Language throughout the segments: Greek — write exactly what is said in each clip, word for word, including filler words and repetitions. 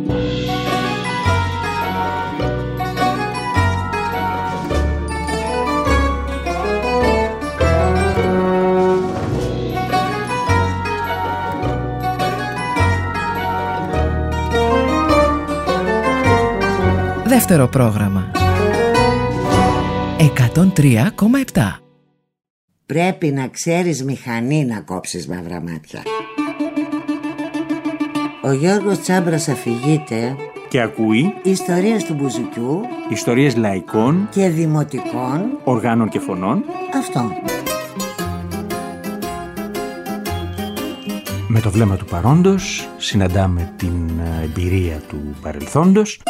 Δεύτερο πρόγραμμα εκατόν τρία κόμμα επτά. Πρέπει να ξέρεις μηχανή να κόψεις μαύρα μάτια. Ο Γιώργος Τσάμπρας αφηγείται και ακούει ιστορίες του μπουζουκιού, ιστορίες λαϊκών και δημοτικών οργάνων και φωνών. Αυτό. Με το βλέμμα του παρόντος συναντάμε την εμπειρία του παρελθόντος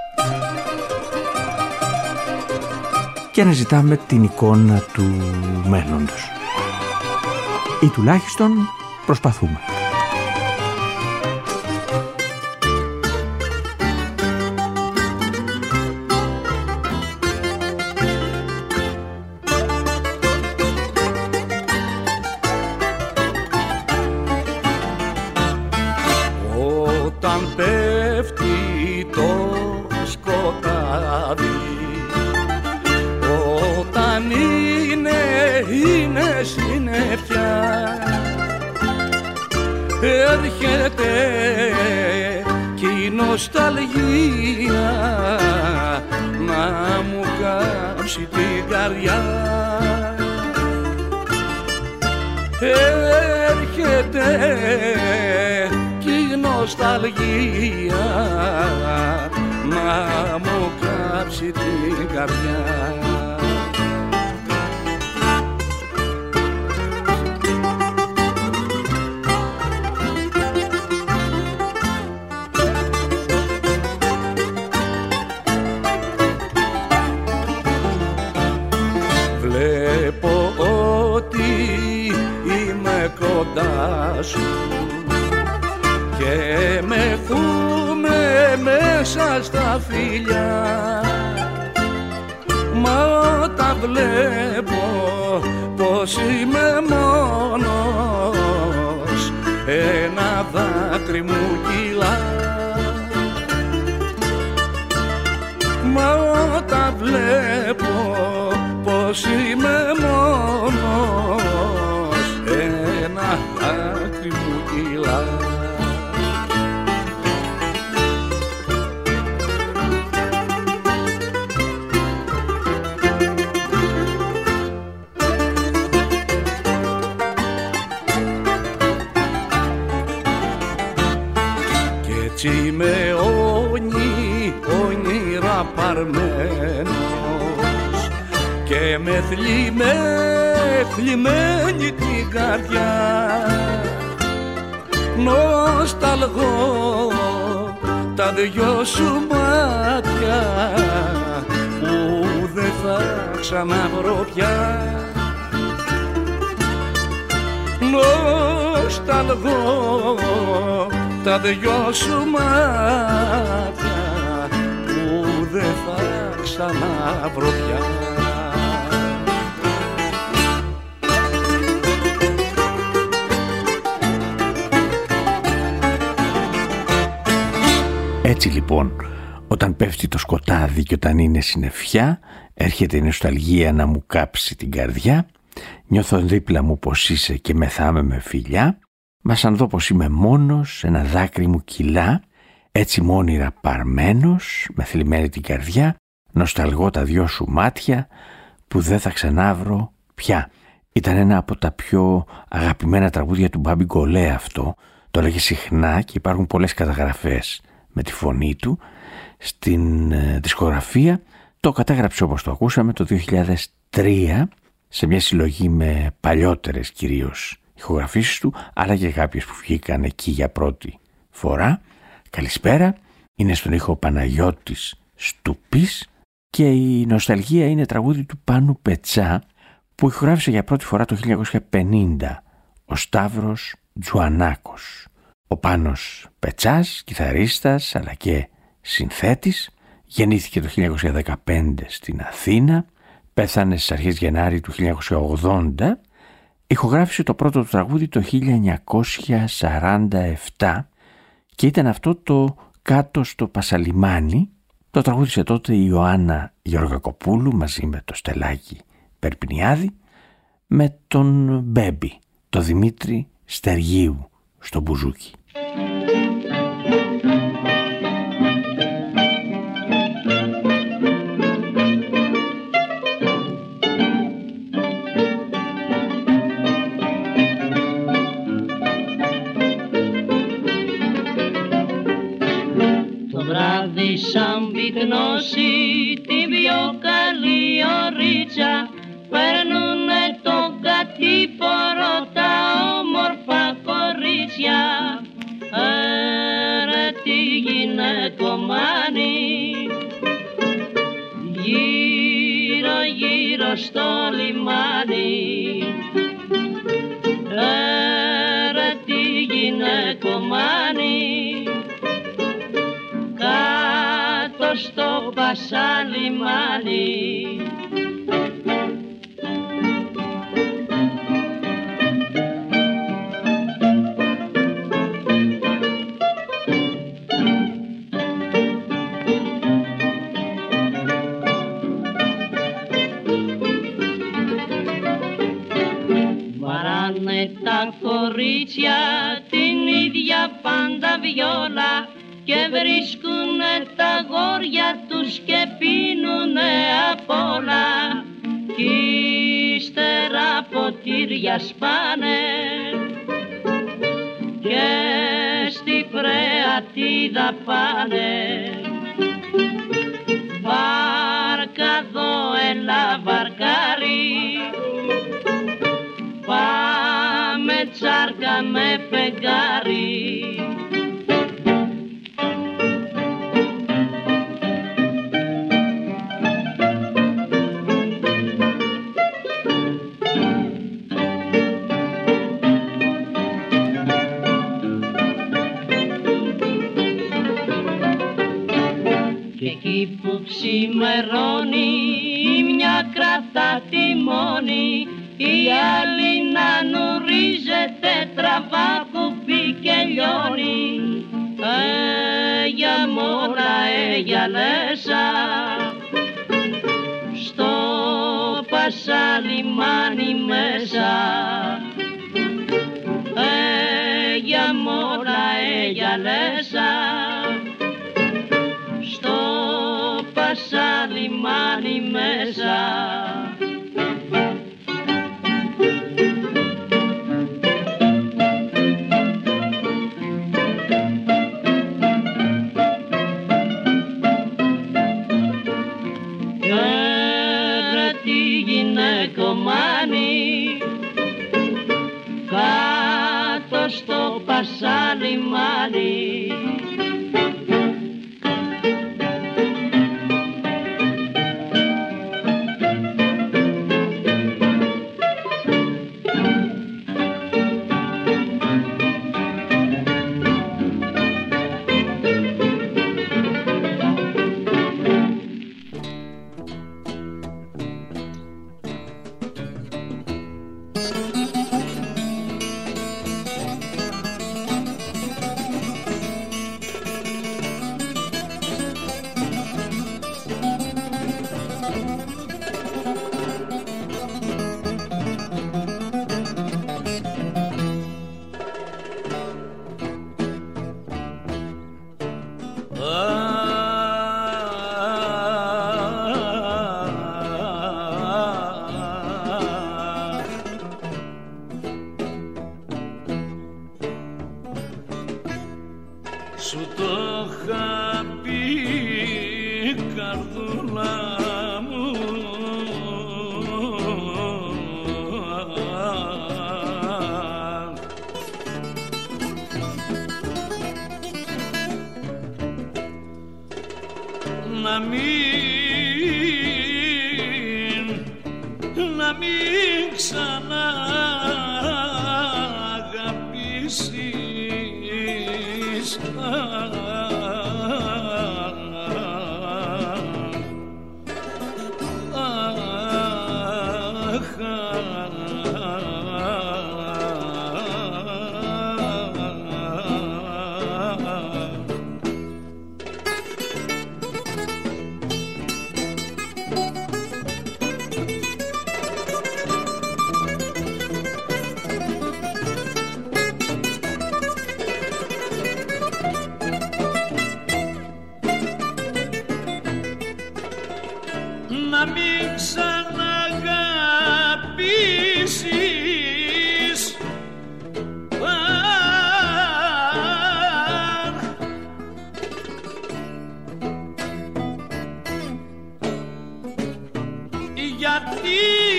και αναζητάμε την εικόνα του μέλλοντος. Ή τουλάχιστον προσπαθούμε. Όταν πέφτει το σκοτάδι, όταν είναι, είναι συννεφιά, έρχεται κι η νοσταλγία να μου κάψει την καρδιά. Έρχεται κι η νοσταλγία να μου κάψει την καρδιά. Βλέπω ότι είμαι κοντά σου και με θούμε μέσα στα φιλιά, μα όταν βλέπω πως είμαι μόνος, ένα δάκρυ μου κυλά. Μα όταν βλέπω πως είμαι μόνος, ένα δάκρυ μου κυλά. Κι έτσι με όνει, όνειρα παρμένος και με θλιμέ, θλιμμένη την καρδιά, νοσταλγώ τα δυο σου μάτια που δεν θα ξαναβρω πια. Νοσταλγώ τα δυο σου μάτια που δεν θα ξαναβρω πια. Έτσι λοιπόν, όταν πέφτει το σκοτάδι και όταν είναι συννεφιά, έρχεται η νοσταλγία να μου κάψει την καρδιά, νιώθω δίπλα μου πως είσαι και μεθάμε με φιλιά, μα σαν δω πως είμαι μόνος, ένα δάκρυ μου κυλά, έτσι μόνιρα παρμένος, με θλιμμένη την καρδιά, νοσταλγώ τα δυο σου μάτια που δεν θα ξανάβρω πια. Ήταν ένα από τα πιο αγαπημένα τραγούδια του Μπάμπη Γκολέ αυτό, το έλεγε συχνά και υπάρχουν πολλές καταγραφές με τη φωνή του στην ε, δισκογραφία. Το κατάγραψε, όπως το ακούσαμε, το δύο χιλιάδες τρία σε μια συλλογή με παλιότερες κυρίως ηχογραφήσεις του, αλλά και κάποιες που βγήκαν εκεί για πρώτη φορά. Καλησπέρα, είναι στον ήχο Παναγιώτης Στουπής και η νοσταλγία είναι τραγούδι του Πάνου Πετσά που ηχογράφησε για πρώτη φορά το χίλια εννιακόσια πενήντα ο Σταύρος Τζουανάκος. Ο Πάνος Πετσάς, κιθαρίστας αλλά και συνθέτης, γεννήθηκε το χίλια εννιακόσια δεκαπέντε στην Αθήνα, πέθανε στις αρχές Γενάρη του χίλια εννιακόσια ογδόντα, ηχογράφησε το πρώτο του τραγούδι το χίλια εννιακόσια σαράντα επτά και ήταν αυτό το «Κάτω στο Πασαλιμάνι». Το τραγούδισε τότε η Ιωάννα Γεωργακοπούλου μαζί με το Στελάκη Περπινιάδη, με τον Μπέμπι, το Δημήτρη Στεργίου στο μπουζούκι. Σαν πυκνώσει την πιο καλή ωρίτσα, παίρνουνε το κατήφορο τα όμορφα κορίτσια. Έρε τι γυναικομάνι, γύρω γύρω στο λιμάνι. Έρε τι γυναικομάνι, κάτω στο Πασαλιμάνι. Βαράνε τα κορίτσια την ίδια πάντα βιόλα και βρίσκουνε τα γόρια τους και πίνουνε απ' όλα, κι ύστερα ποτήρια σπάνε και στη Φρεατίδα πάνε. Βάρκα δω έλα βαρκάρι, πάμε τσάρκα με φεγγάρι. Που ξημερώνει η μια κρατά τιμόνι, η άλλη να νουρίζεται τραβά κουπί και λιώνει. Ε, για μόρα, ε, για λέσα, στο Πασαλιμάνι μέσα. Ε, για μόρα, ε, για λέσα, στο Πασαλιμάνι μέσα. Έρε τι γυναικομάνι, κάτω στο Πασαλιμάνι. Να μην, να μην ξανά αγαπήσεις. γιατί,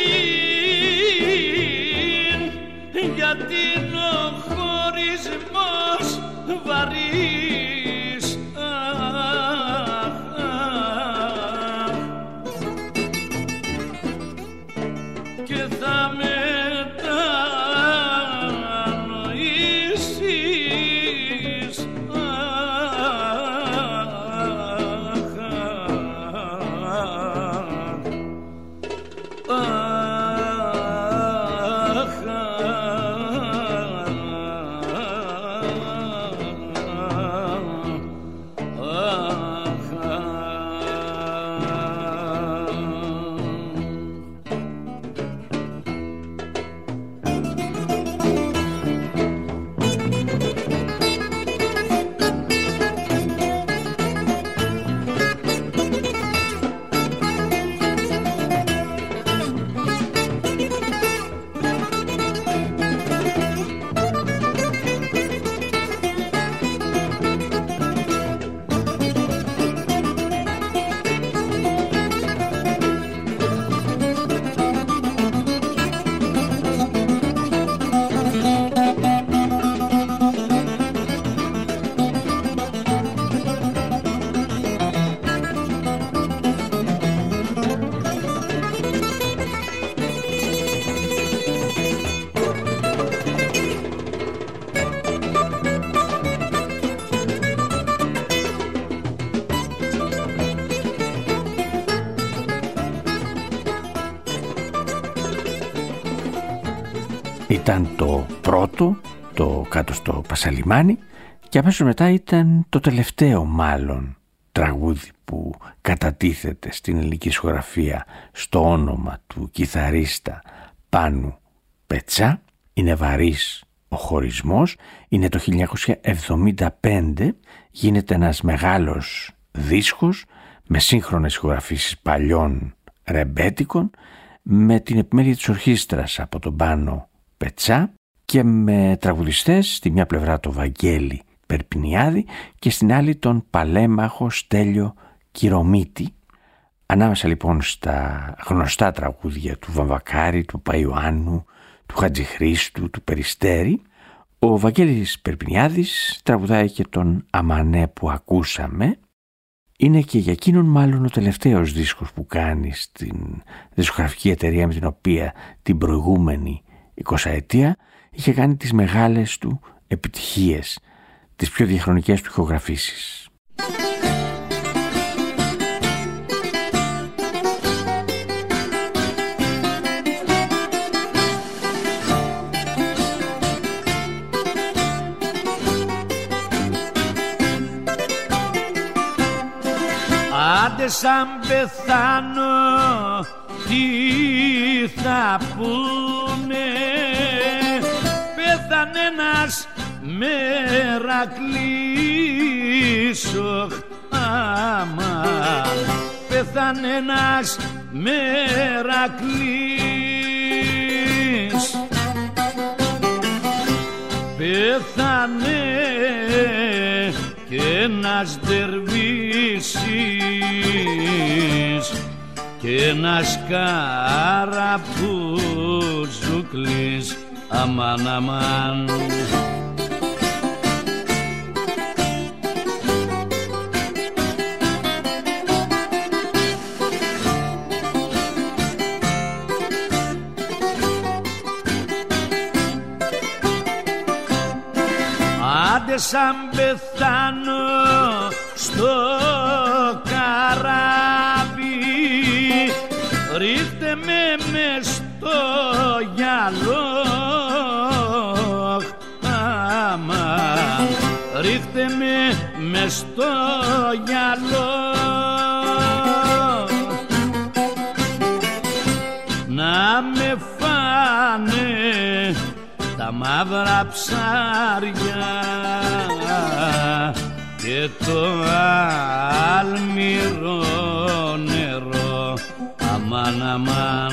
γιατί ο χωρισμός βαρύς, αχ, αχ, και θα μετανοήσεις, Ήταν το πρώτο, το κάτω στο Πασαλιμάνι, και αμέσως μετά ήταν το τελευταίο μάλλον τραγούδι που κατατίθεται στην ελληνική δισκογραφία στο όνομα του κιθαρίστα Πάνου Πετσά. Είναι βαρύς ο χωρισμός, είναι το χίλια εννιακόσια εβδομήντα πέντε, γίνεται ένας μεγάλος δίσκος με σύγχρονες ηχογραφήσεις παλιών ρεμπέτικων, με την επιμέλεια της ορχήστρας από τον Πάνο Πετσά και με τραγουδιστές στη μια πλευρά το Βαγγέλη Περπινιάδη και στην άλλη τον παλέμαχο Στέλιο Κυρομίτη. Ανάμεσα λοιπόν στα γνωστά τραγούδια του Βαμβακάρη, του Παϊωάννου, του Χατζηχρήστου, του Περιστέρη, ο Βαγγέλης Περπινιάδης τραγουδάει και τον Αμανέ που ακούσαμε. Είναι και για εκείνον μάλλον ο τελευταίος δίσκος που κάνει στην δισκογραφική εταιρεία με την οποία την προηγούμενη εικοσαετία είχε κάνει τις μεγάλες του επιτυχίες, τις πιο διαχρονικές του ηχογραφήσεις. Άντε σαν πεθάνω τι θα πούνε, πέθανε ένας Μερακλής, οχ, άμα πέθανε ένας Μερακλής, πέθανε και ένας Δερβίσης και ένας Καραπούζουκλης, αμάν αμάν. Άντε σαν πεθάνω στο καράβι, ρίχτε με μες στο γυαλό, άμα ρίχτε με μες στο γυαλό, να με φάνε τα μαύρα ψάρια και το αλμυρό νερό, αμάν αμάν.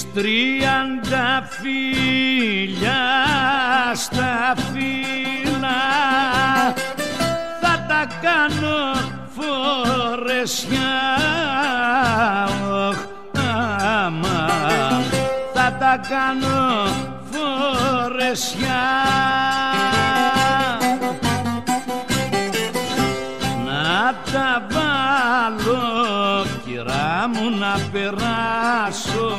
τις τριάντα φίλια στα φύλλα θα τα κάνω φορεσιά, οχ, άμα θα τα κάνω φορεσιά. Να τα βάλω κυρά μου να περάσω,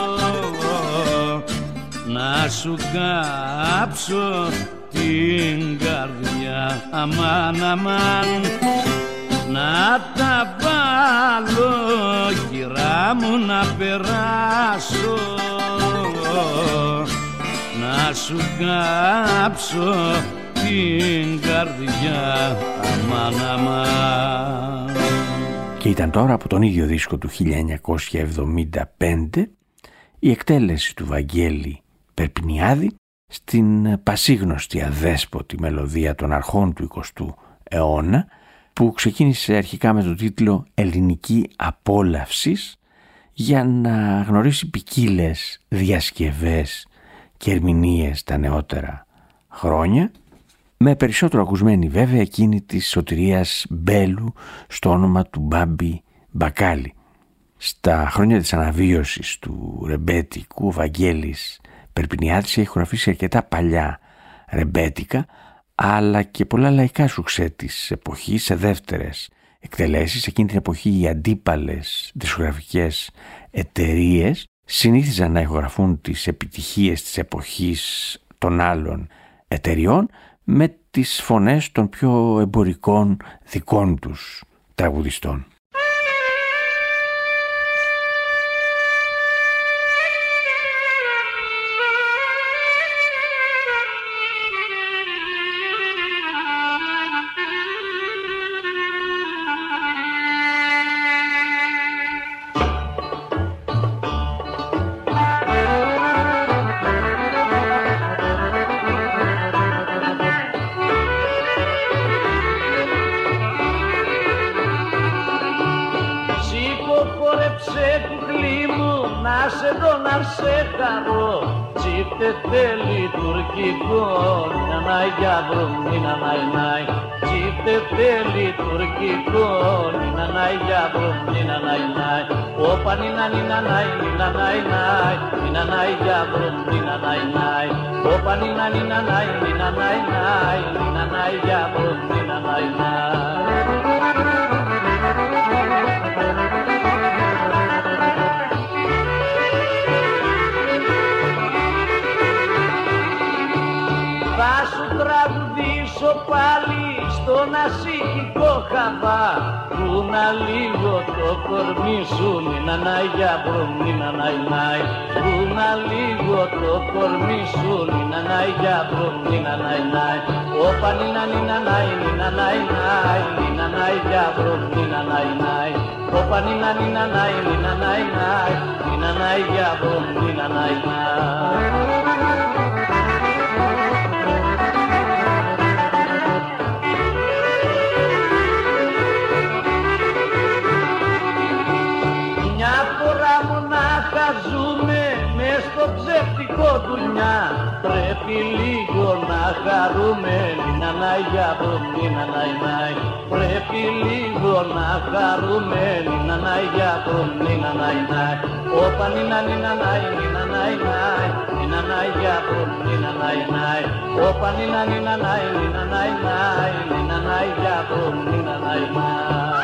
να σου κάψω την καρδιά, αμάν αμάν. Να τα βάλω κυρά μου να περάσω, να σου κάψω την καρδιά, αμάν αμάν. Και ήταν τώρα από τον ίδιο δίσκο του χίλια εννιακόσια εβδομήντα πέντε η εκτέλεση του Βαγγέλη Περπινιάδη στην πασίγνωστη αδέσποτη μελωδία των αρχών του εικοστού αιώνα, που ξεκίνησε αρχικά με τον τίτλο «Ελληνική Απόλαυσης» για να γνωρίσει ποικίλες διασκευές και ερμηνείες τα νεότερα χρόνια, με περισσότερο ακουσμένη βέβαια εκείνη της Σωτηρίας Μπέλου στο όνομα του Μπάμπη Μπακάλι. Στα χρόνια της αναβίωσης του ρεμπέτικου, ο Βαγγέλης Περπινιάδης έχει χορηγήσει αρκετά παλιά ρεμπέτικα, αλλά και πολλά λαϊκά σουξέ της εποχής σε δεύτερες εκτελέσεις. Εκείνη την εποχή οι αντίπαλες δισκογραφικές εταιρείες συνήθιζαν να ηχογραφούν τις επιτυχίες της εποχής των άλλων εταιριών με τις φωνές των πιο εμπορικών δικών τους τραγουδιστών. Τσίπτεται λειτουργικό, νινανάι για βρουν, νινανάι νάι. Τσίπτεται λειτουργικό, νινανάι για βρουν, νινανάι νάι. Όπα νινα νινανάι, νινανάι νάι, νινανάι για βρουν, νινανάι νάι. Όπα νινα νινανάι, νινανάι νάι, νινανάι για βρουν, νινανάι νάι. Πάλι στον ασύχικο χαβά, που να λίγο το κορμί σου, νινανάι για βρουν, νινανάι νάι. Που να λίγο το κορμί σου, νινανάι για βρουν, νινανάι νάι. Όπα νινα νινανάι, νινανάι νάι, νινανάι για βρουν, νινανάι νάι. Όπα νινα νινανάι, νινανάι νάι, νινανάι για βρουν, νινανάι νάι. Δουλειά, πρέπει λίγο να χαρούμε, νινανάι για βρουν, νινανάι νάι. Πρέπει λίγο να χαρούμε, νινανάι για βρουν, νινανάι νάι. Όπα νινα νινανάι, νινανάι νάι, νινανάι για βρουν, νινανάι νάι. Όπα νινα νινανάι, νινανάι νάι, νινανάι για βρουν, νινανάι νάι.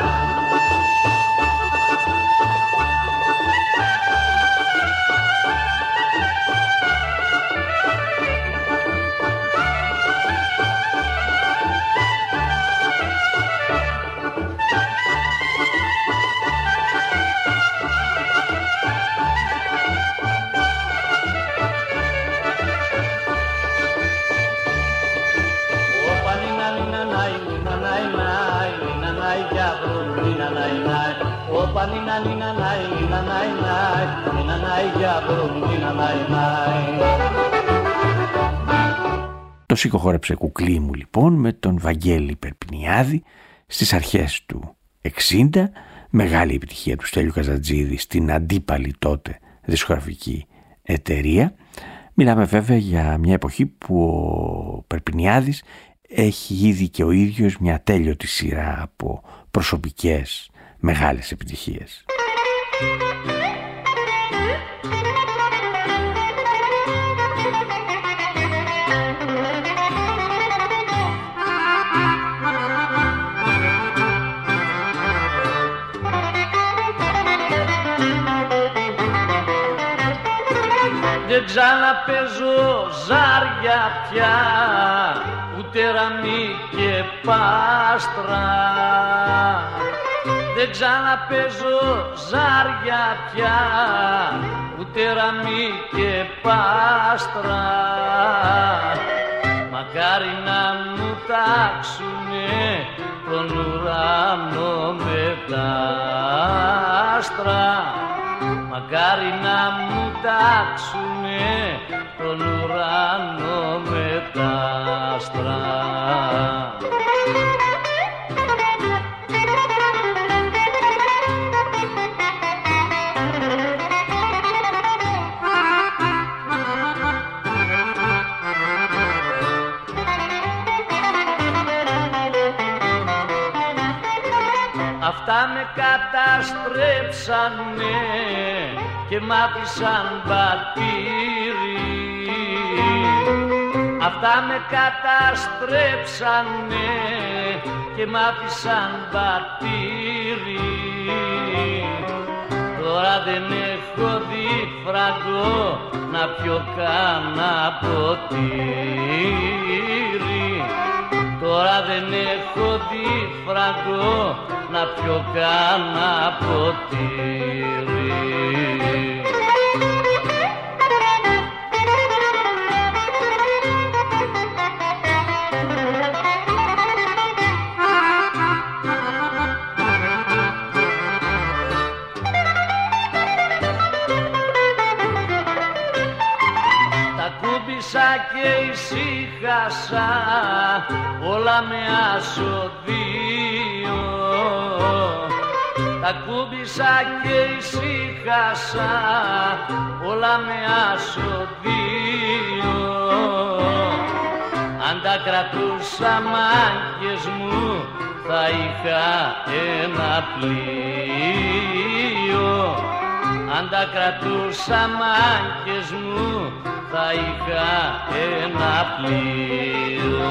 Το σηκωχώρεψε κουκλί μου λοιπόν με τον Βαγγέλη Περπινιάδη στις αρχές του εξήντα, μεγάλη επιτυχία του Στέλιου Καζατζίδη στην αντίπαλη τότε δισκογραφική εταιρεία. Μιλάμε βέβαια για μια εποχή που ο Περπινιάδης έχει ήδη και ο ίδιος μια τέλειωτη σειρά από προσωπικές μεγάλες επιτυχίες. Δεν ξαναπαίζω ζάρια πια, ούτε ραμί και πάστρα. Δεν ξαναπαίζω ζάρια πια, ούτε ραμί και πάστρα. Μακάρι να μου τάξουνε τον ουρανό με τα άστρα. Μακάρι να μου τάξουνε τον ουρανό με τα άστρα. Αυτά με καταστρέψανε και μ' άφησαν μπατήρι. Αυτά με καταστρέψανε και μ' άφησαν μπατήρι. Τώρα δεν έχω δει φραγκό να πιω κάνα ποτήρι. Τώρα δεν έχω δει φραγκό να πιω κάνα ποτήρι. Και ησύχασα, όλα με ασοδείο. Τα κούμπησα και ησύχασα, όλα με ασοδείο. Αν τα κρατούσα μάγκες μου, θα είχα ένα πλοίο. Αν τα κρατούσα μάγκες μου, θα είχα ένα πλοίο.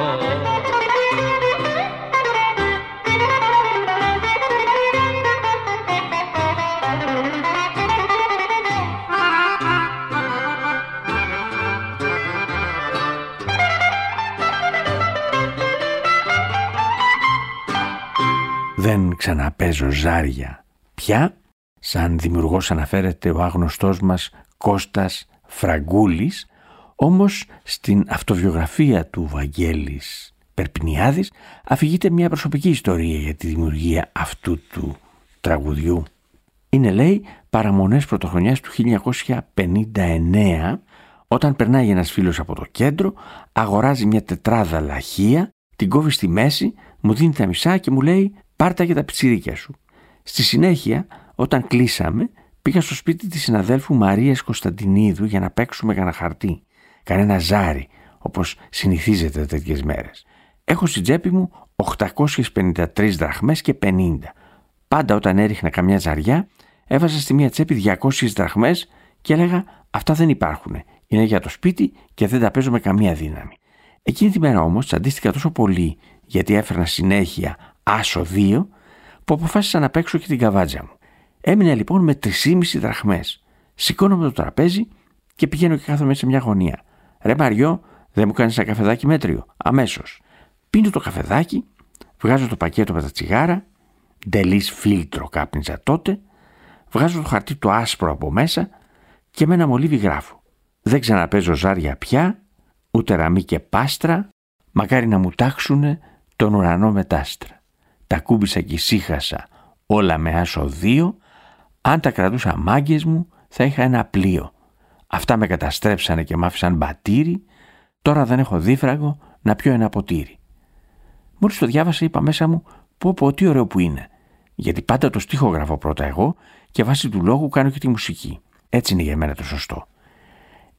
Δεν ξαναπαίζω ζάρια πια. Σαν δημιουργός αναφέρεται ο άγνωστός μας Κώστας Φραγκούλης, όμως στην αυτοβιογραφία του Βαγγέλης Περπινιάδης αφηγείται μια προσωπική ιστορία για τη δημιουργία αυτού του τραγουδιού. Είναι, λέει, παραμονές πρωτοχρονιάς του χίλια εννιακόσια πενήντα εννέα, όταν περνάει ένας φίλος από το κέντρο, αγοράζει μια τετράδα λαχεία, την κόβει στη μέση, μου δίνει τα μισά και μου λέει «Πάρτα για τα πιτσιρίκια σου». Στη συνέχεια, όταν κλείσαμε, πήγα στο σπίτι της συναδέλφου Μαρίας Κωνσταντινίδου για να παίξουμε κανένα χαρτί, κανένα ζάρι, όπως συνηθίζεται τέτοιες μέρες. Έχω στην τσέπη μου οκτακόσιες πενήντα τρεις δραχμές και πενήντα. Πάντα όταν έριχνα καμιά ζαριά, έβαζα στη μία τσέπη διακόσιες δραχμές και έλεγα «Αυτά δεν υπάρχουνε, είναι για το σπίτι και δεν τα παίζω με καμία δύναμη». Εκείνη τη μέρα όμως τσαντίστηκα τόσο πολύ, γιατί έφερνα συνέχεια άσο δύο, που αποφάσισα να παίξω και την καβάτζα μου. Έμεινα λοιπόν με τρεις και μισή δραχμές. Σηκώνομαι το τραπέζι και πηγαίνω και κάθομαι σε μια γωνία. «Ρε Μαριό, δεν μου κάνεις ένα καφεδάκι μέτριο?» Αμέσως. Πίνω το καφεδάκι, βγάζω το πακέτο με τα τσιγάρα, ντελής φίλτρο κάπνιζα τότε, βγάζω το χαρτί το άσπρο από μέσα και με ένα μολύβι γράφω: «Δεν ξαναπαίζω ζάρια πια, ούτε ραμί και πάστρα, μακάρι να μου τάξουνε τον ουρανό με τάστρα. Τα κούμπησα και ησύχασα, όλα με άσο δύο, αν τα κρατούσα μάγκες μου θα είχα ένα πλοίο. Αυτά με καταστρέψανε και μ' άφησαν μπατήρι, τώρα δεν έχω δίφραγο να πιω ένα ποτήρι». Μόλις το διάβασα είπα μέσα μου «Πω πω, τι ωραίο που είναι», γιατί πάντα το στίχογραφω πρώτα εγώ και βάσει του λόγου κάνω και τη μουσική. Έτσι είναι για μένα το σωστό.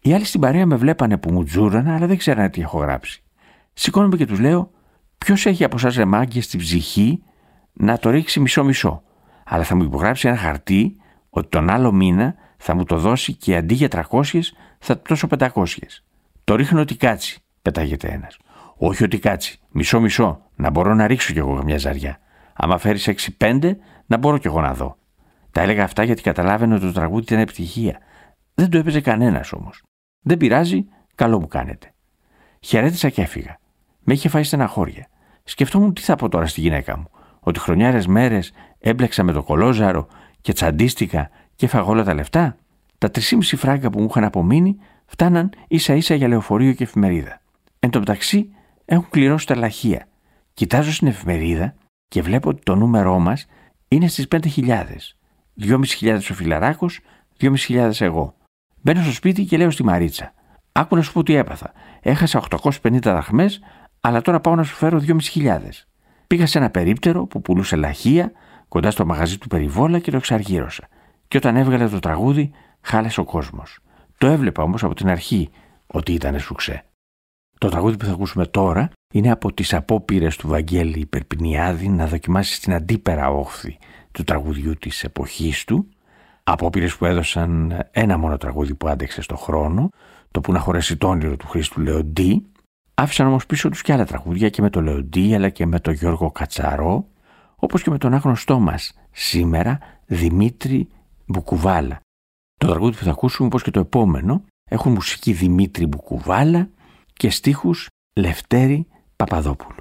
Οι άλλοι στην παρέα με βλέπανε που μου τζούρανα, αλλά δεν ξέρανε τι έχω γράψει. Σηκώνομαι και τους λέω: ποιος έχει από εσάς ρε μάγκες στην ψυχή να το ρίξει μισό-μισό, αλλά θα μου υπογράψει ένα χαρτί ότι τον άλλο μήνα θα μου το δώσει και αντί για τριακόσιες θα του δώσω πεντακόσιες. Το ρίχνω ότι κάτσει, πετάγεται ένας. Όχι ότι κάτσει, μισό-μισό, να μπορώ να ρίξω κι εγώ μια ζαριά. Άμα φέρεις έξι πέντε, να μπορώ κι εγώ να δω. Τα έλεγα αυτά γιατί καταλάβαινε ότι το τραγούδι ήταν επιτυχία. Δεν το έπαιζε κανένας όμως. Δεν πειράζει, καλό μου κάνετε. Χαιρέτησα και έφυγα. Με είχε φάει στεναχώρια. Σκεφτόμουν τι θα πω τώρα στη γυναίκα μου. Ότι χρονιάρες μέρες έμπλεξα με το κολόζαρο και τσαντίστηκα και έφαγα όλα τα λεφτά. Τα τρεισήμισι φράγκα που μου είχαν απομείνει φτάναν ίσα ίσα για λεωφορείο και εφημερίδα. Εν τω μεταξύ έχουν κληρώσει τα λαχεία. Κοιτάζω στην εφημερίδα και βλέπω ότι το νούμερό μας είναι στις πέντε χιλιάδες. δυόμισι χιλιάδες ο Φιλαράκος, δυόμισι χιλιάδες εγώ. Μπαίνω στο σπίτι και λέω στη Μαρίτσα: άκου να σου πω τι έπαθα. Έχασα οκτακόσιες πενήντα δραχμές, αλλά τώρα πάω να σου φέρω δυόμισι χιλιάδες. Πήγα σε ένα περίπτερο που πουλούσε λαχεία κοντά στο μαγαζί του Περιβόλα και το εξαργύρωσα. Και όταν έβγαλε το τραγούδι, χάλασε ο κόσμος. Το έβλεπα όμως από την αρχή ότι ήταν σουξέ. Το τραγούδι που θα ακούσουμε τώρα είναι από τις απόπειρες του Βαγγέλη Περπινιάδη να δοκιμάσει στην αντίπερα όχθη του τραγουδιού της εποχής του. Απόπειρες που έδωσαν ένα μόνο τραγούδι που άντεξε στο χρόνο, το που να χωρέσει το όνειρο του Χρήστου Λεοντή. Άφησαν όμως πίσω τους και άλλα τραγούδια και με το Λεοντή αλλά και με το Γιώργο Κατσαρό, όπως και με τον άγνωστό μας σήμερα Δημήτρη Μπουκουβάλα. Το τραγούδι που θα ακούσουμε, όπως και το επόμενο, έχουν μουσική Δημήτρη Μπουκουβάλα και στίχους Λευτέρη Παπαδόπουλου.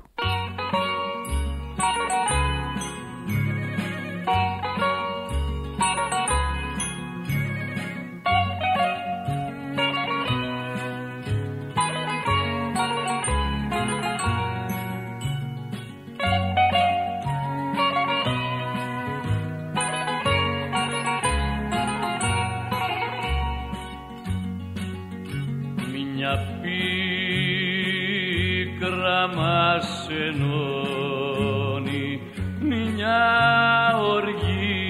Μας ενώνει μια οργή,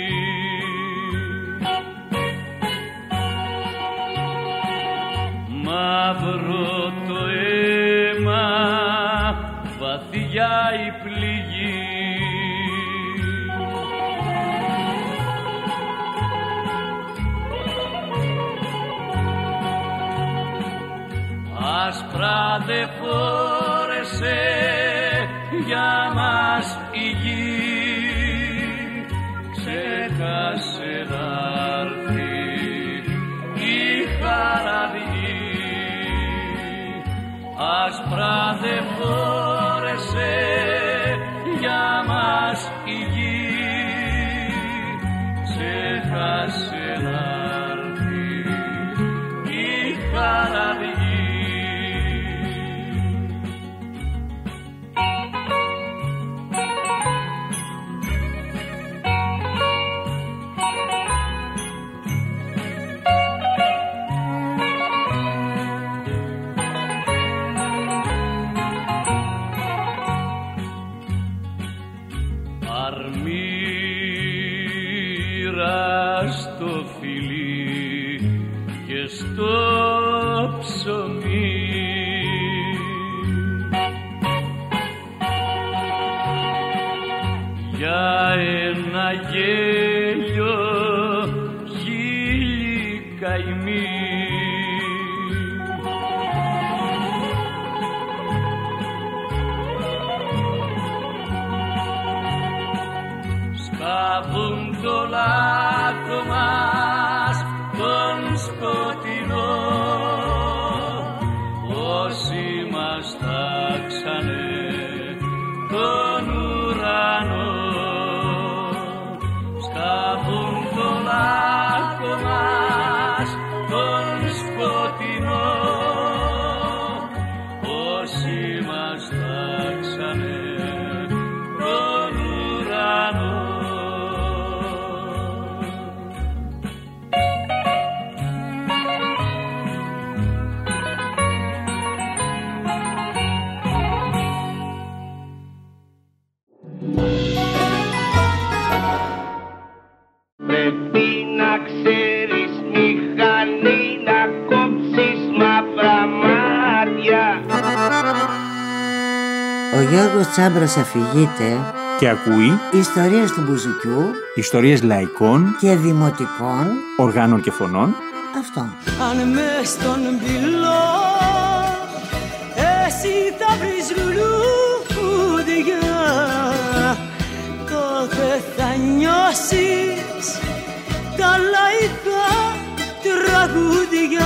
μαύρο το αίμα, βαθιά η πληγή. Άσπρα δε φόρεσε για μας η γη, ξέχασε να'ρθεί η χαραδί. Άσπρα δε φόρεσε για μας η γη, ξέχασε να'ρθεί η χαραδί. Στο φιλί και στο ψωμί, για ένα γέλιο χίλιοι καημοί. Σκάβουν το λάκκο μας τον σκοτεινό, όσοι μας τάξανε τον ουρανό. Σκάβουν το λάκκο μας τον σκοτεινό, όσοι μας τάξανε τον ουρανό. Γιώργος Τσάμπρας αφηγείται και ακούει ιστορίες του μπουζουκιού, ιστορίες λαϊκών και δημοτικών οργάνων και φωνών. Αυτό. Αν μες στον πυλό εσύ θα βρεις λουλούδια, τότε θα νιώσεις τα λαϊκά τραγούδια.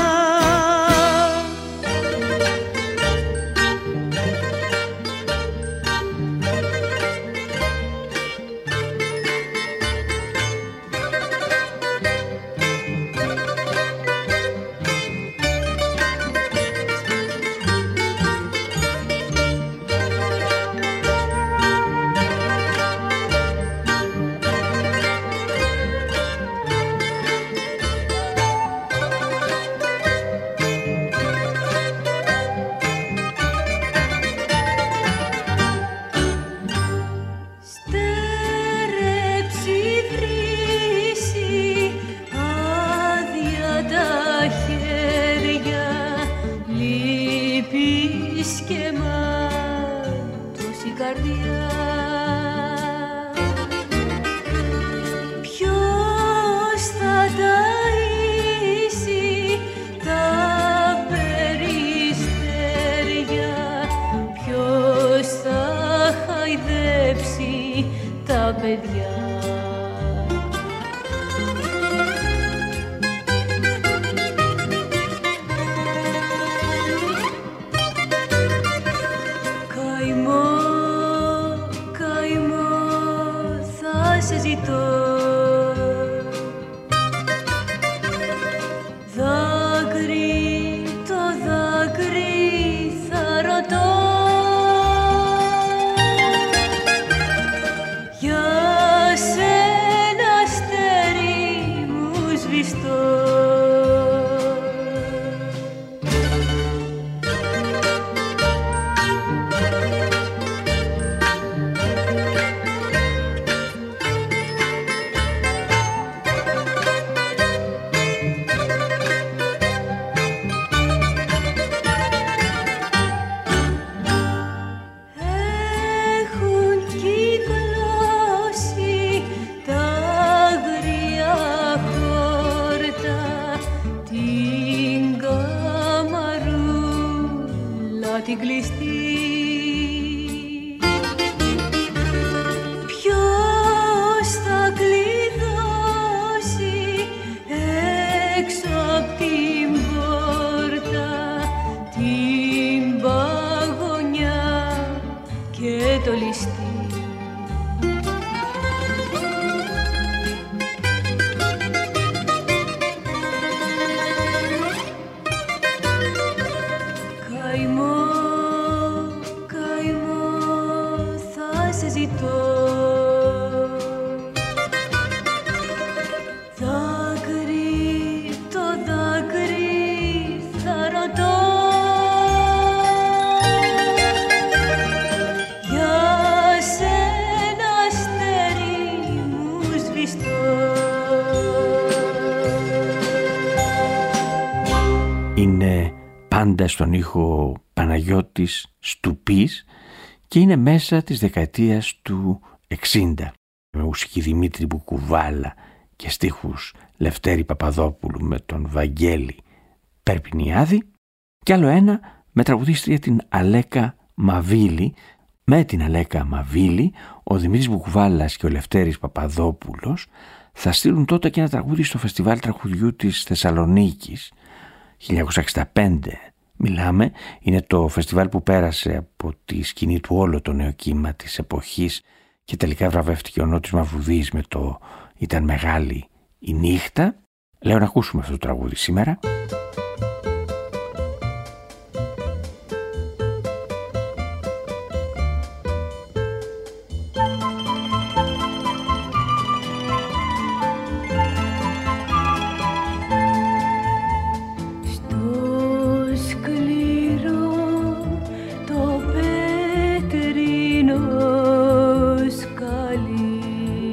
Είναι πάντα στον ήχο Παναγιώτης Στουπής και είναι μέσα της δεκαετίας του εξήντα, με μουσική Δημήτρη Μπουκουβάλα και στίχους Λευτέρη Παπαδόπουλου με τον Βαγγέλη Περπινιάδη, και άλλο ένα με τραγουδίστρια την Αλέκα Μαβίλη. Με την Αλέκα Μαβίλη ο Δημήτρης Μπουκουβάλας και ο Λευτέρης Παπαδόπουλος θα στείλουν τότε και ένα τραγούδι στο Φεστιβάλ Τραγουδιού της Θεσσαλονίκης χίλια εννιακόσια εξήντα πέντε. Μιλάμε, είναι το φεστιβάλ που πέρασε από τη σκηνή του όλο το νέο κύμα της εποχής και τελικά βραβεύτηκε ο Νότης Μαυρουδής με το «Ήταν μεγάλη η νύχτα». Λέω να ακούσουμε αυτό το τραγούδι σήμερα.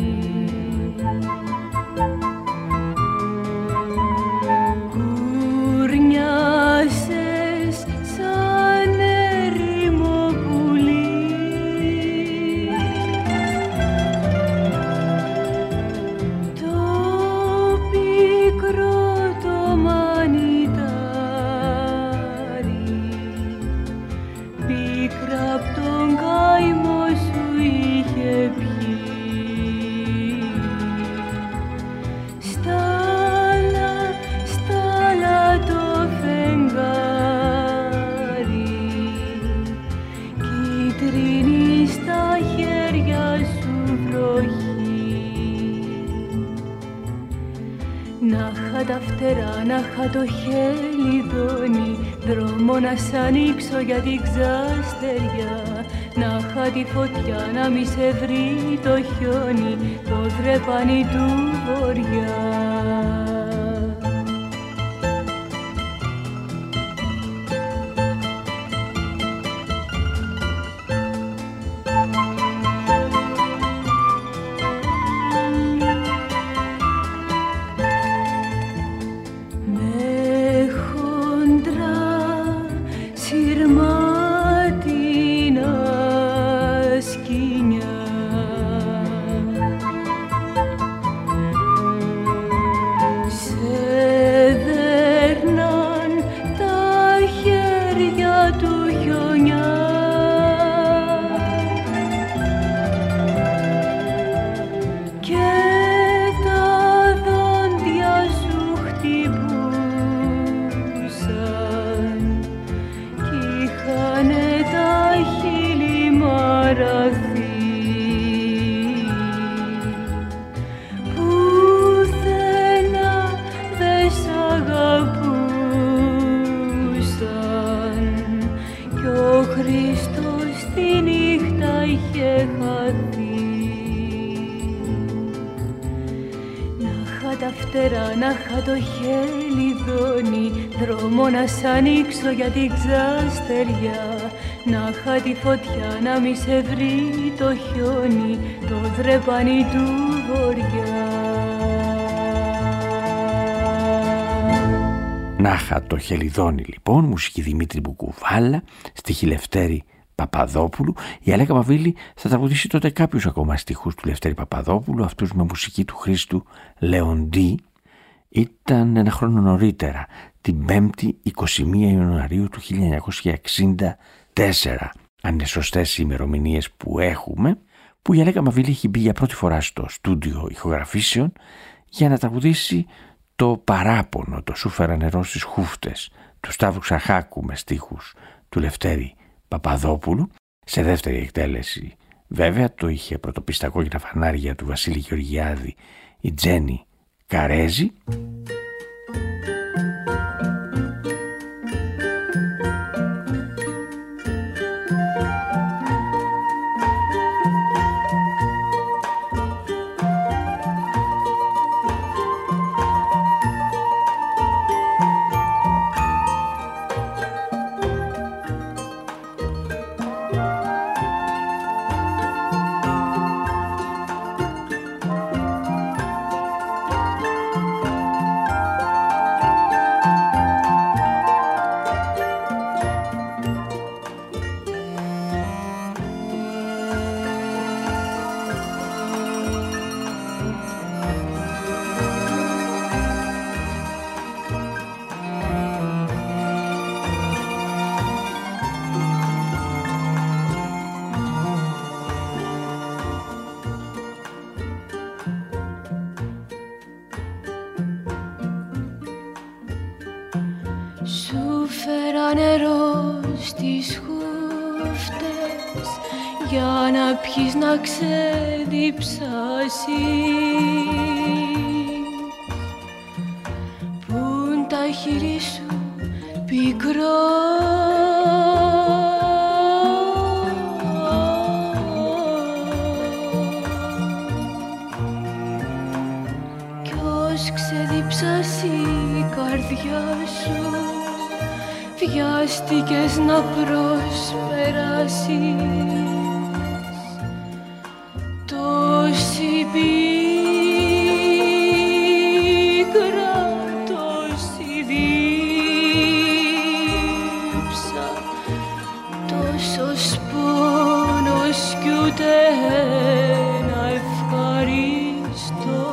Ooh. είχα τα φτερά, να είχα το χελιδόνι, δρόμο να σ' ανοίξω για την ξαστεριά, να είχα τη φωτιά να μη σε βρει το χιόνι, το δρεπάνι του βοριά. Να είχα το χελιδόνι, δρόμο να σ' ανοίξω για την ξαστεριά, να είχα τη φωτιά να μη σε βρει το χιόνι, το δρεπάνι του βοριά. Να είχα το χελιδόνι λοιπόν, μουσική Δημήτρη Μπουκουβάλα, στίχη Λευτέρη Παπαδόπουλου. Η Αλέκα Μαβίλη θα τραγουδήσει τότε κάποιους ακόμα στίχους του Λευτέρη Παπαδόπουλου, αυτούς με μουσική του Χρήστου Λεοντή. Ήταν ένα χρόνο νωρίτερα, την πέμπτη εικοστή πρώτη Ιανουαρίου του χίλια εννιακόσια εξήντα τέσσερα, αν είναι σωστές οι ημερομηνίες που έχουμε, που η Αλέκα Μαβίλη έχει μπει για πρώτη φορά στο στούντιο ηχογραφήσεων για να τραγουδήσει το παράπονο, το «Σου φέρα νερό στις χούφτες» του Σταύρου Ξαχάκου με στίχους του Λευτέρη Παπαδόπουλου. Σε δεύτερη εκτέλεση βέβαια το είχε πρωτοποιήσει τα κόκκινα φανάρια του Βασίλη Γεωργιάδη η Τζέννη Καρέζη. Σου φέρα νερό στις χούφτες για να πιεις να ξεδιψάσεις, πουν τα χείλη σου πικρό κι ως ξεδιψάσει η καρδιά σου βιάστηκες να προσπεράσεις τόση πίκρα, τόση δίψα, τόσος πόνος κι ούτε ένα ευχαριστώ.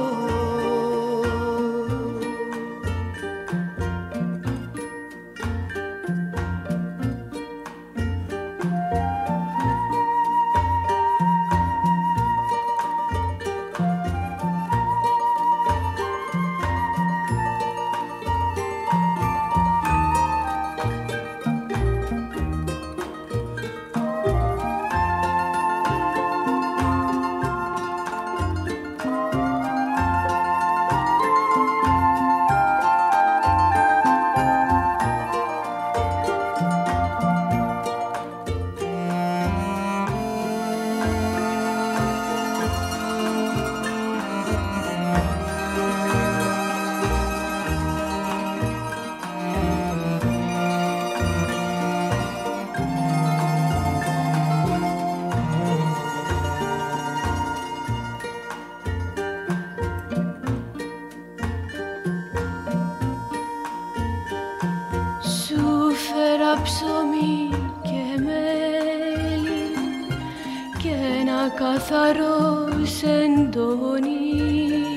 ψωμί και μέλι και ένα καθαρό σεντόνι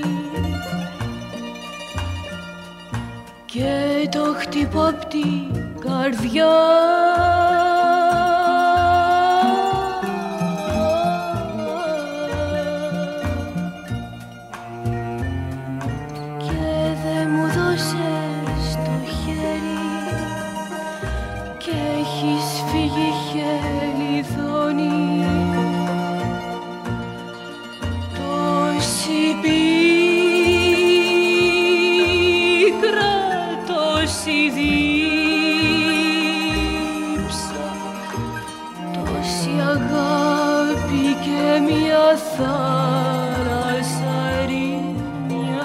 και το χτυπώ απ' την καρδιά και δε μου δώσες το χέρι και έχεις φύγει χελιδόνι τόση τόση δίψα, τόση αγάπη και μια θάλασσα ερήμια.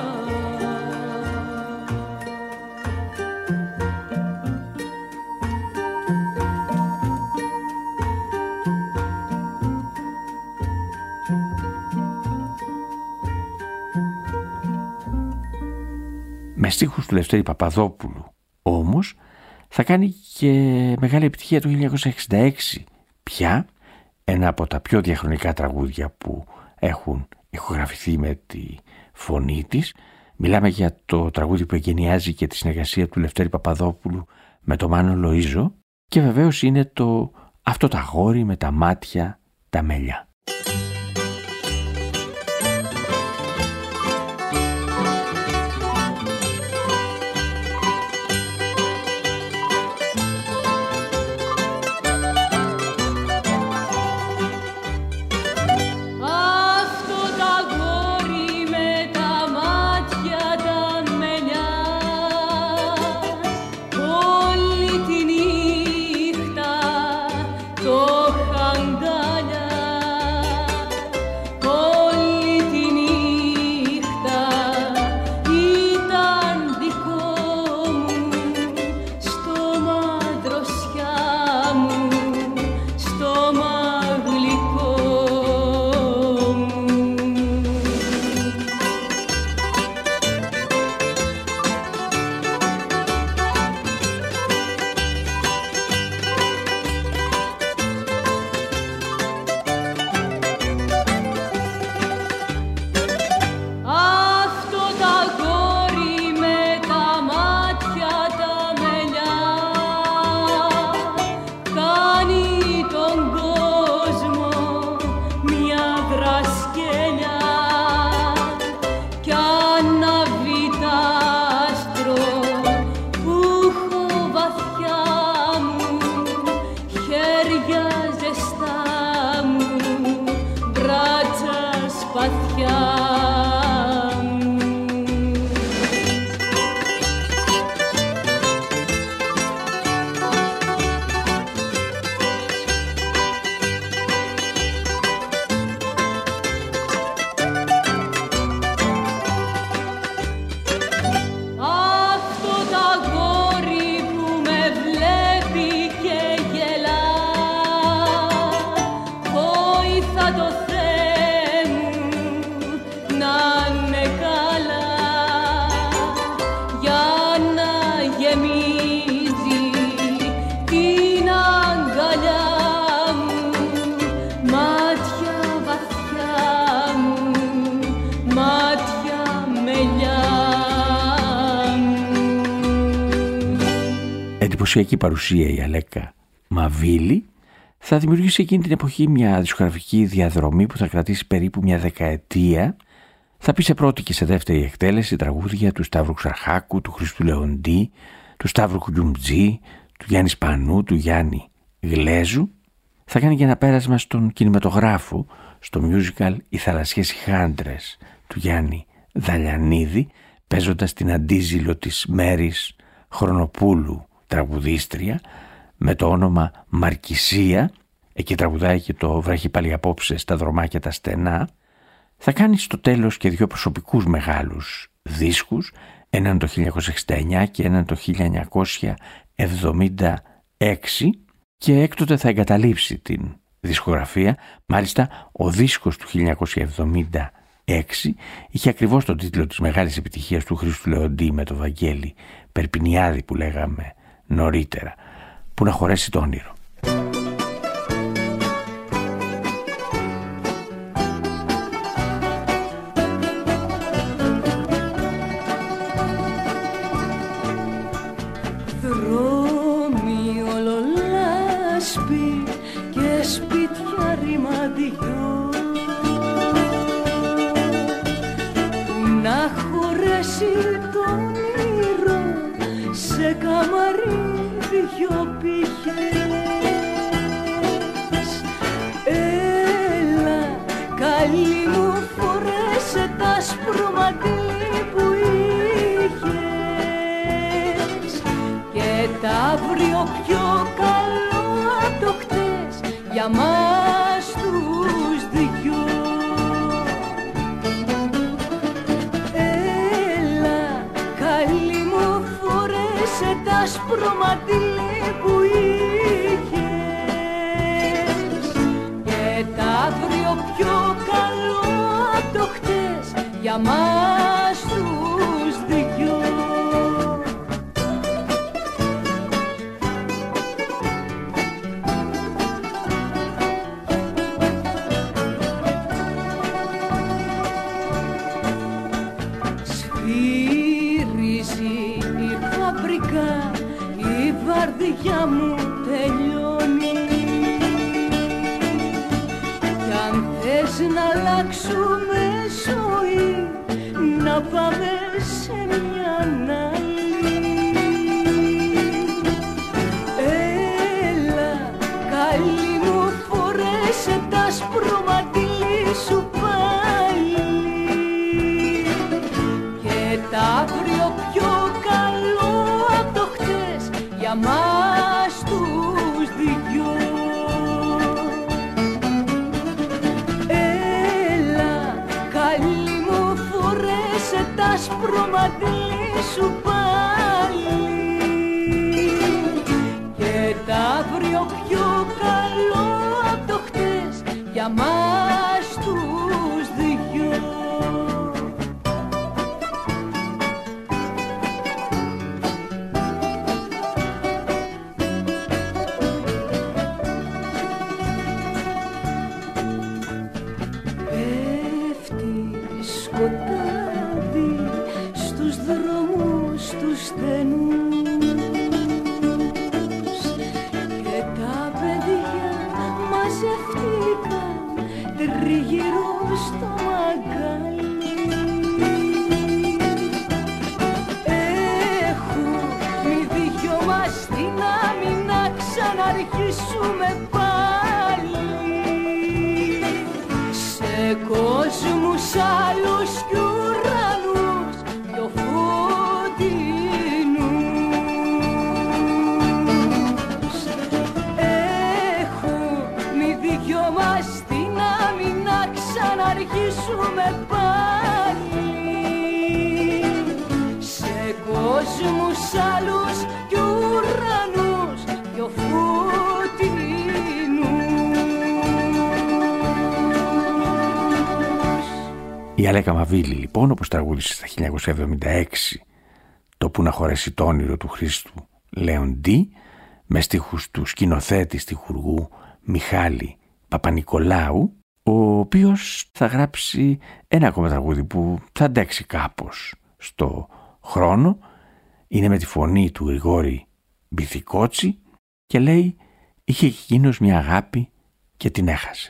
Με στίχους του Λευτέρη Παπαδόπουλου όμως θα κάνει και μεγάλη επιτυχία το χίλια εννιακόσια εξήντα έξι πια, ένα από τα πιο διαχρονικά τραγούδια που έχουν ηχογραφηθεί με τη φωνή της. Μιλάμε για το τραγούδι που εγκαινιάζει και τη συνεργασία του Λευτέρη Παπαδόπουλου με τον Μάνο Λοΐζο και βεβαίως είναι το «Αυτό το αγόρι με τα μάτια τα μελιά». Εντυπωσιακή παρουσία η Αλέκα Μαβίλη θα δημιουργήσει εκείνη την εποχή μια δισκογραφική διαδρομή που θα κρατήσει περίπου μια δεκαετία. Θα πει σε πρώτη και σε δεύτερη εκτέλεση τραγούδια του Σταύρου Ξαρχάκου, του Χρήστου Λεοντή, του Σταύρου Κουγιουμτζή, του Γιάννη Σπανού, του Γιάννη Γλέζου. Θα κάνει και ένα πέρασμα στον κινηματογράφο, στο musical «Οι θαλασσιές Χάντρες» του Γιάννη Δαλιανίδη, παίζοντας την αντίζηλο της Μέρης Χρονοπούλου, τραγουδίστρια, με το όνομα Μαρκησία. Εκεί τραγουδάει και το «Βρέχει πάλι απόψε στα δρομάκια τα στενά». Θα κάνει στο τέλος και δύο προσωπικούς μεγάλους δίσκους, έναν το χίλια εννιακόσια εξήντα εννιά και έναν το χίλια εννιακόσια εβδομήντα έξι, και έκτοτε θα εγκαταλείψει την δισκογραφία. Μάλιστα ο δίσκος του χίλια εννιακόσια εβδομήντα έξι είχε ακριβώς τον τίτλο της μεγάλης επιτυχίας του Χρήστου Λεοντή με το Βαγγέλη Περπινιάδη που λέγαμε νωρίτερα. που να χωρέσει το όνειρο. Δρόμοι ολολάσπη και σπίτια ρημαδιό, να χωρέσει το όνειρο σε καμαρί δυο πηγές. Έλα καλή μου, φορέσε τα σπρωματί που είχες και τα αύριο πιο καλό απ' το χτες για μας τους δυο. Έλα καλή μου, φορέσε τα σπρωματί που είχες και τα αύριο πιο καλό απ' το χτες για μας τους δυο. Σφύριζει η φαμπρικά, η βαρδιά μου τελειώνει κι αν θες να αλλάξουμε ζωή, να πάμε σε μια άλλη. Έλα καλή μου, φορέσε τα σπρωματίλη σου πάλι και τα αύριο πιο καλό απ' το χτες για μας τους δυο. Έλα καλή μου, φορέσε τα σπρωματίλη σου πάλι και τα αύριο πιο καλό απ' το χτες για μας τους δυο. Σκοτάδι στους δρόμους τους στενούς και τα παιδιά μαζευτήκαν τριγύρω στο μαγκάλι. Έχουμε δυο μας την άμυνα, ξαναρχίσουμε πάλι σε κόσμους άλλους κι ουρανούς πιο φωτεινούς. Έχουμε δυο μας την άμυνα, ξαναρχίσουμε πάλι σε κόσμους άλλους κι ουρανούς πιο φωτεινούς. Η Αλέκα Μαβίλη λοιπόν, όπως τραγούδισε στα χίλια εννιακόσια εβδομήντα έξι το «Που να χωρέσει το όνειρο» του Χρήστου Λέοντι, με στίχους του σκηνοθέτη στιχουργού Μιχάλη Παπανικολάου, ο οποίος θα γράψει ένα ακόμα τραγούδι που θα αντέξει κάπως στο χρόνο. Είναι με τη φωνή του Γρηγόρη Μπιθικότσι και λέει «Είχε εκείνος μια αγάπη και την έχασε».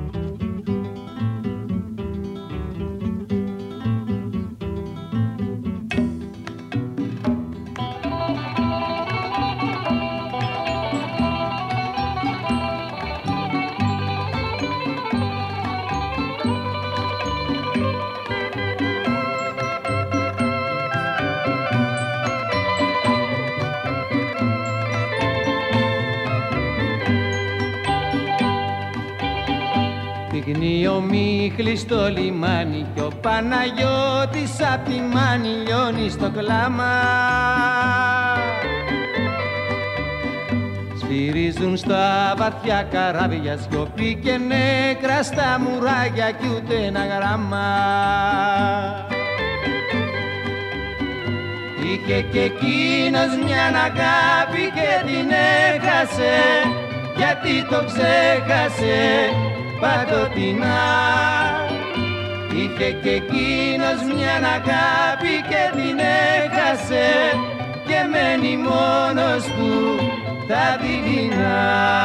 Πυκνεί ο Μίχλης στο λιμάνι κι ο Παναγιώτης απ' τη Μάνη λιώνει στο κλάμα. Σφυρίζουν στα βαθιά καράβια σιωπή και νέκρα στα μουράγια κι ούτε ένα γράμμα. Είχε και εκείνος μια αγάπη και την έχασε, γιατί το ξέχασε παντοτινά. Είχε και εκείνος μια αγάπη και την έχασε και μένει μόνος του τα δειλινά.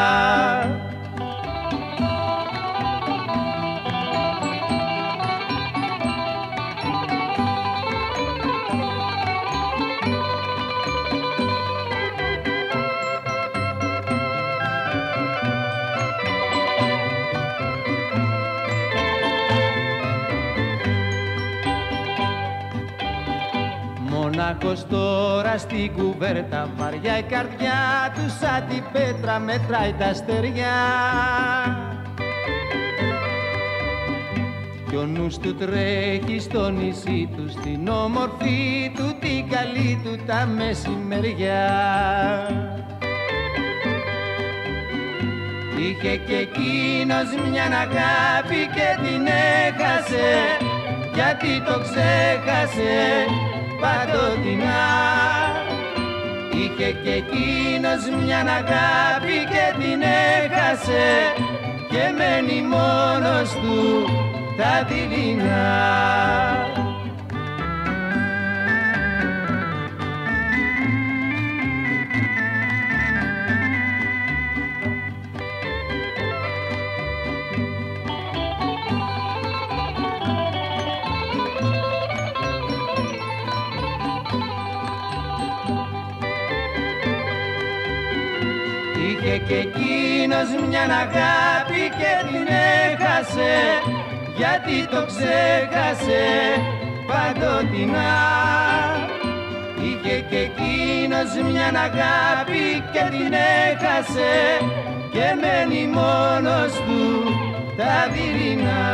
Μονάχος τώρα στην κουβέρτα, βαριά η καρδιά του σαν την πέτρα μετράει τα στεριά. Κι ο νους του τρέχει στο νησί του, στην όμορφη του την καλή του τα μεσημεριά. Είχε και εκείνος μια αγάπη και την έχασε, γιατί το ξέχασε παντοτινά. Είχε και εκείνος μια αγάπη και την έχασε και μένει μόνος του τα δειλινά. Είχε και εκείνος μια αγάπη και την έχασε, γιατί το ξέχασε παντοτινά. Είχε και εκείνος μια αγάπη και την έχασε και μένει μόνος του τα δειλινά.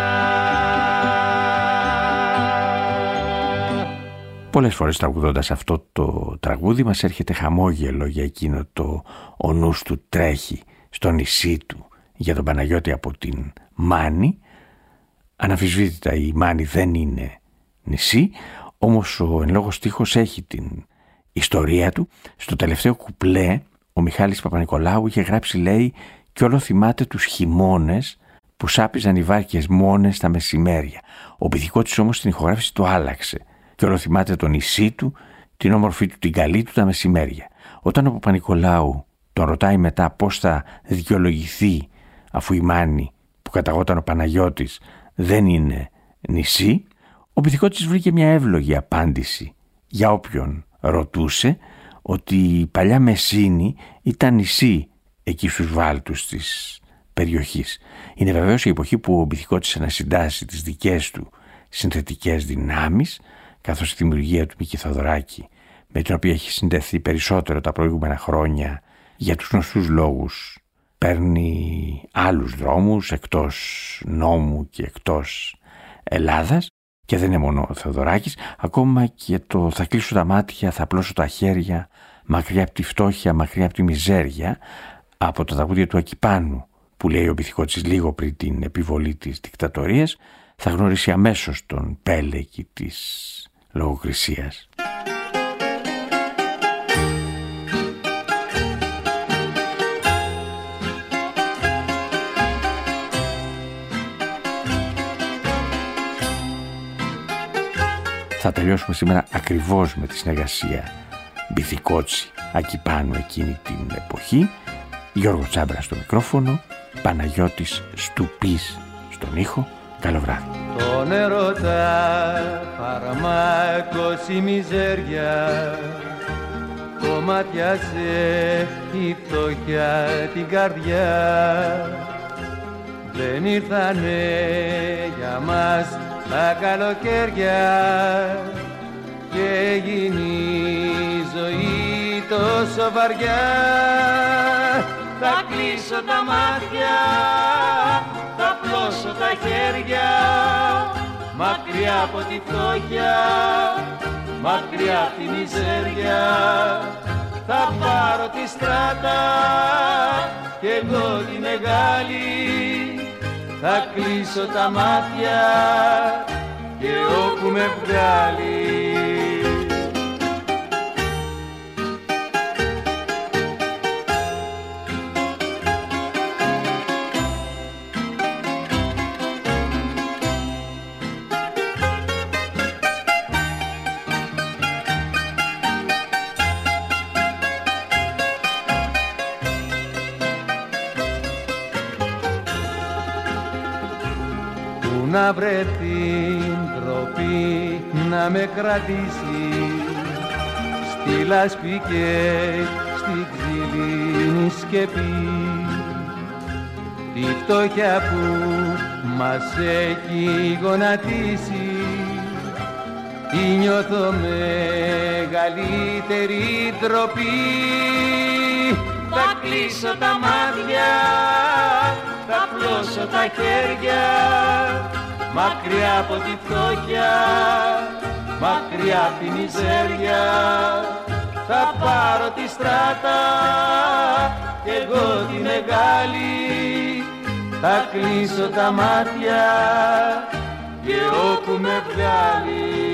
Πολλές φορές τραγουδώντας αυτό το τραγούδι μας έρχεται χαμόγελο για εκείνο το «Ο νους του τρέχει στο νησί του» για τον Παναγιώτη από την Μάνη. Αναμφισβήτητα η Μάνη δεν είναι νησί, όμως ο εν λόγω στίχος έχει την ιστορία του. Στο τελευταίο κουπλέ ο Μιχάλης Παπανικολάου είχε γράψει, λέει, «Κι όλο θυμάται τους χειμώνες που σάπιζαν οι βάρκες μόνες τα μεσημέρια». Ο Πυθικότης όμως στην ηχογράφηση το άλλαξε. «Κι όλο θυμάται το νησί του, την όμορφή του, την καλή του τα μεσημέρια». Όταν ο Παπανικολάου τον ρωτάει μετά πώς θα δικαιολογηθεί αφού η Μάνη που καταγόταν ο Παναγιώτης δεν είναι νησί, ο Πυθικότης βρήκε μια εύλογη απάντηση για όποιον ρωτούσε, ότι η παλιά Μεσίνη ήταν νησί εκεί στους βάλτους της περιοχής. Είναι βεβαίως η εποχή που ο Πυθικότης ανασυντάσσει τις δικές του συνθετικές δυνάμεις, καθώς η δημιουργία του Μίκη Θοδωράκη, με την οποία έχει συνδεθεί περισσότερο τα προηγούμενα χρόνια για τους γνωστούς λόγους, παίρνει άλλους δρόμους εκτός νόμου και εκτός Ελλάδας, και δεν είναι μόνο ο Θεοδωράκης, ακόμα και το «Θα κλείσω τα μάτια, θα απλώσω τα χέρια, μακριά από τη φτώχεια, μακριά από τη μιζέρια», από τα τραγούδια του Ακιπάνου, που λέει ο Πυθικότης λίγο πριν την επιβολή της δικτατορίας, θα γνωρίσει αμέσως τον πέλεκη της λογοκρισίας. Θα τελειώσουμε σήμερα ακριβώς με τη συνεργασία Πυθικότσι Ακιπάνου εκείνη την εποχή. Γιώργο Τσάμπρα στο μικρόφωνο, Παναγιώτης Στουπής στον ήχο. Καλό βράδυ. Το νερό τα φαρμάκος η μιζέρια, κομματιάζε η φτώχεια την καρδιά. Δεν ήρθανε για μας τα καλοκαίρια και έγινε η ζωή τόσο βαριά. Θα κλείσω τα μάτια, θα πλώσω τα χέρια, μακριά από τη φτώχεια, μακριά από τη μιζέρια. Θα πάρω τη στράτα και εγώ τη μεγάλη, θα κλείσω τα μάτια και όπου με βγάλει. να βρεθεί ντροπή να με κρατήσει στη λάσπη και στη ξυλίνη σκεπή, τη φτώχεια που μας έχει γονατίσει, ή νιώθω μεγαλύτερη ντροπή. Θα κλείσω τα μάτια, θα πλώσω τα χέρια, μακριά από τη φτώχεια, μακριά από τη μιζέρια. Θα πάρω τη στράτα κι εγώ τη μεγάλη, θα κλείσω τα μάτια και όπου με βγάλει